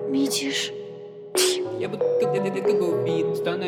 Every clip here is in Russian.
Видишь? Я будто где-то как убит.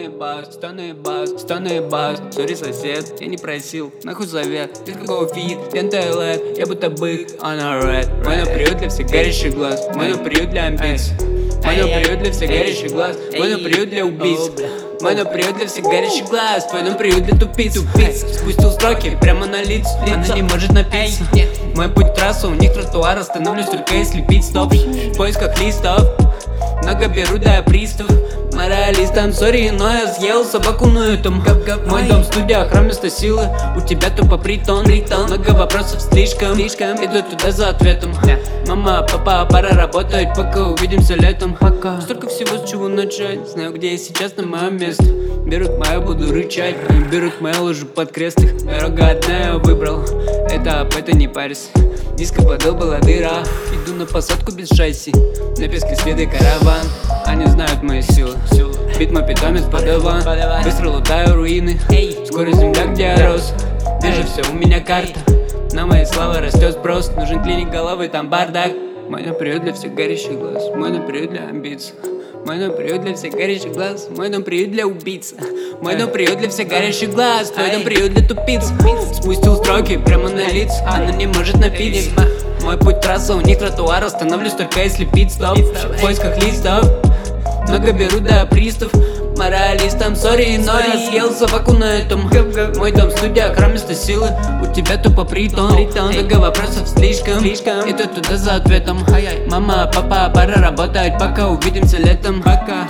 Станы бас, сори, сосед, я не просил, нахуй завет. Ты какого фит, лет, я будто бык, она red. Мой приют для всех горящих глаз, мой приют для амбиций. Мой приют для всех горящих глаз, мой приют для убийц. Мой приют для всех горящих глаз, твой приют для тупиц. Спустил строки прямо на лицо, она не может напиться. Мой путь трасса, у них тротуар, остановлюсь только если пить стоп. В поисках листов, много беру до пристав. Моралистом, сори, но я съел собаку на этом. Мой дом, студия, храм место силы. У тебя тупо притон. Много вопросов слишком. Иду туда за ответом. Мама, папа, пора работать, пока увидимся летом. Столько всего, с чего начать. Знаю, где я сейчас, на моем месте. Берут мою, буду рычать. Они берут мою, ложу под крест их. Дорога одна, я выбрал. Это не парис. Низко подол была дыра. Иду на посадку без шасси. На песке следы караван. Они знают мои силы. Бит мой питомец подаван. Быстро лутаю руины. Скоро земля, где я рос. Вижу все, у меня карта. На моей славе растет спрос. Нужен клиник головы, там бардак. Мой приют для всех горящих глаз. Мой приют для амбиций. Мой приют для всех горящих глаз. Мой приют для убийц. Мой приют для всех горящих глаз. Твой приют для тупиц. Спустил строки прямо на лиц. Она не может напиться. Мой путь трасса, у них тротуар. Остановлюсь только если пить стоп. В поисках листов, много беру до пристав. Моралистом, сори, но я съел собаку на этом. Мой дом, студия, храм место силы. У тебя тупо притон. Много вопросов слишком. Иду туда за ответом. Мама, папа, пора работать, пока увидимся летом. Пока.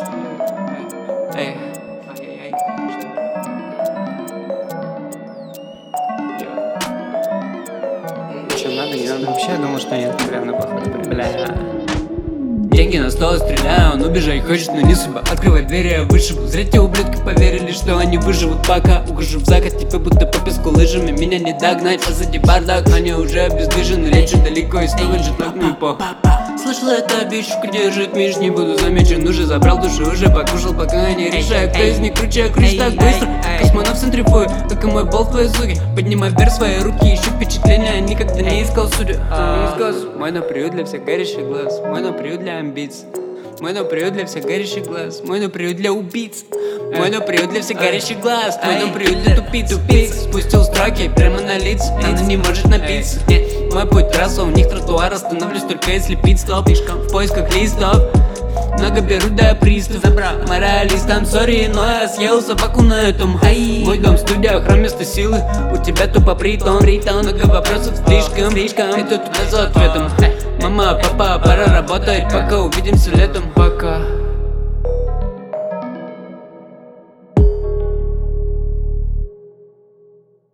Что, надо, не надо? Вообще, я думал, что нет. Реально походу, бля. Деньги на стол, стреляю, он убежать хочет, но не судьба. Открывай двери, я вышибу. Зря те ублюдки поверили, что они выживут, пока ухожу в закат, типа будто по песку лыжами. Меня не догнать, позади бардак. Они уже обездвижены, лечат далеко и снова жеток мой по. Слышала эта бичка, держит меж, не буду замечен. Уже забрал душу, уже покушал, пока не решаю, кто из них круче, круче так быстро. Космонавт центрифует, как и мой бол в твоей суге. Поднимай вверх свои руки, ищу впечатления, никогда не искал судью. Мой приют для всех горящих глаз, мой приют для амбиций. Мой приют для всех горящих глаз, мой приют для убийц. Мой приют для всех горящих глаз, мой приют для тупиц. Спустил строки прямо на лиц, она не может напиться. Мой путь трасса, у них тротуар, остановлюсь только если пить стоп. В поисках листов, много беру до пристав. Моралистом, сори, но я съел собаку на этом. Мой дом, студия, храм место силы. У тебя тупо притон. Много вопросов слишком. Иду туда за ответом. Мама, папа, пора работать, пока увидимся летом. Пока.